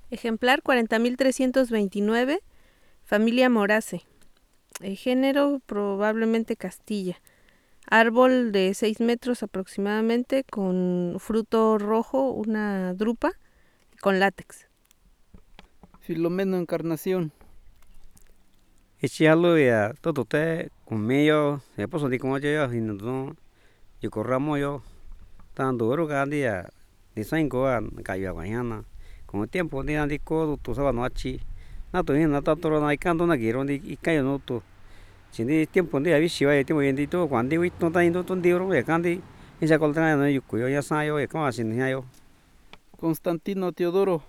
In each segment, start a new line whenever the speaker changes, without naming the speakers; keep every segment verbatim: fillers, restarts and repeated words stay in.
Ejemplar cuarenta mil trescientos veintinueve, familia Morace. Eh, género probablemente Castilla. Árbol de seis metros aproximadamente, con fruto rojo, una drupa, con látex.
Filomeno Encarnación.
Echialo ya todo te conmigo, se puso di como yo y no yo corramos yo tanto oro cada día ni cinco a cayó mañana con el tiempo ni andi codo tu sábado noche na tu ni na tanto no hay canto na quiero ni cayó no tu si ni tiempo ni había sido tiempo bendito cuando digo no está indo tu dioro ya candi y se coltra no yo cuyo ya sayo y como así ni yo
Constantino Teodoro.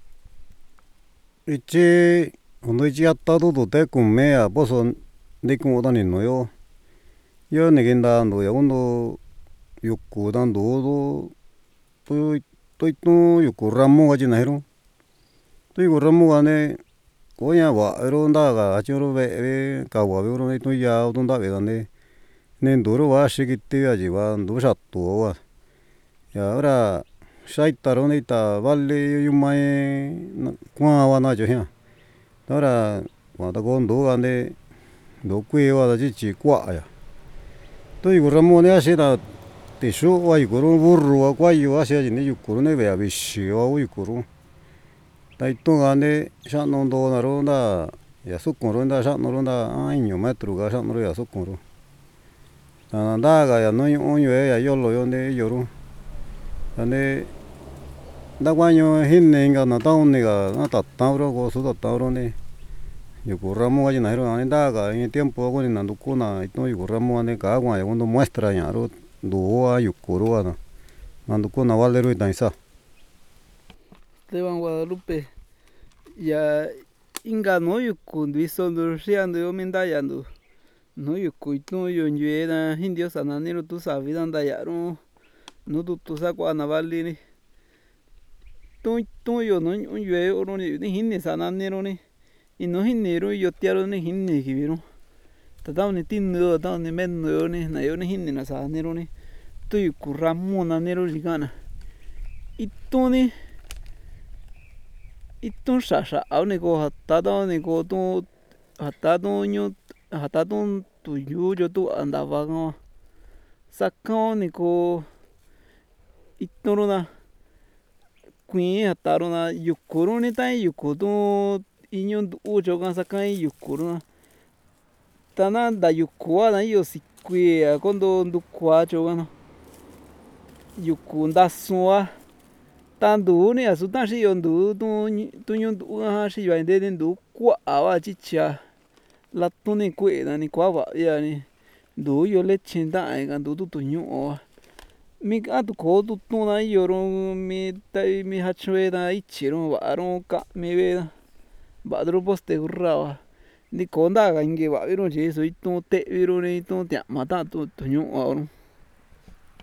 Ichi ondo ichi atado to te kumea poso de como dan no yo yo ne genda ando ya ondo yuku dan do do to to to yuku ramo ga jina hero to yuku ramo ga ne ko ya wa ero nda ga achoro ve ka wa ve ro ne to ya ondo nda ve ga ne ne ndoro wa shigite ya ji wa ndo sha to wa ya ora shaitaro ne ta vale yumae kwa wa na jo ya ahora cuando con do ande do kue wa da chi kwa ya to yu ramo ne ashe da te sho wa yu ro burro wa kwa yu ashe ji ne yu ko ne ve a bi shi wa yu ko ro dai to ga ne sha no do na ro da ya su ko ro da sha no ro da año metro ga sha no ro ya su ko ro da da ga ya no yu yu ya yo lo yo ne yo ro ane da guaño hinne ga na ta ne ga na ta ta ro go su ta ro ne yuku ramo ga na hero ane da ga en tiempo go ni na ndu ko na ito yuku ramo ane ka gua ya cuando muestra ya ro do wa yuku ro na na ndu ko na vale ro ta isa
Esteban Guadalupe. Ya inga no yuku ndiso ndo riando yo mindayando no yuku ito yo nyue na indio sananero tu sabida ndayaro no tu tu sa kwa na vale ni to to yo no nyue oro ni ni hinne sananero ni y no hinero yo tiaro ni hinne kibiro tata ni tinno tata ni menno ni na yo ni hinne na sananero ni to yuku ramo na nero ligana ito ni ito shasha au ni ko tata ni ko tu hata tu nyu hata tu tu yu yo tu andaba no saka ni ko ito ro na kuin hata ro na yuku ro ni ta yuku tu iño ndu yo ga saka yuku ro na tana nda yuku wa na yo sikui a kondo ndu kwa cho ga no yuku ndasu wa ta ndu ni asu ta xi yo ndu tu tu ñu ndu ja xi yo nde ndu kwa wa chicha la tu ni kue na ni kwa va ya ni ndu yo leche nda ga ndu tu tuñu wa mi ka tu ko tu tu na yo ro mi ta mi ha chue da ichi ro va ro ka mi ve va dro poste urra wa ni ko nda ga nge va ro je so itu te ro ni tu tia ma ta tu tuñu wa ro.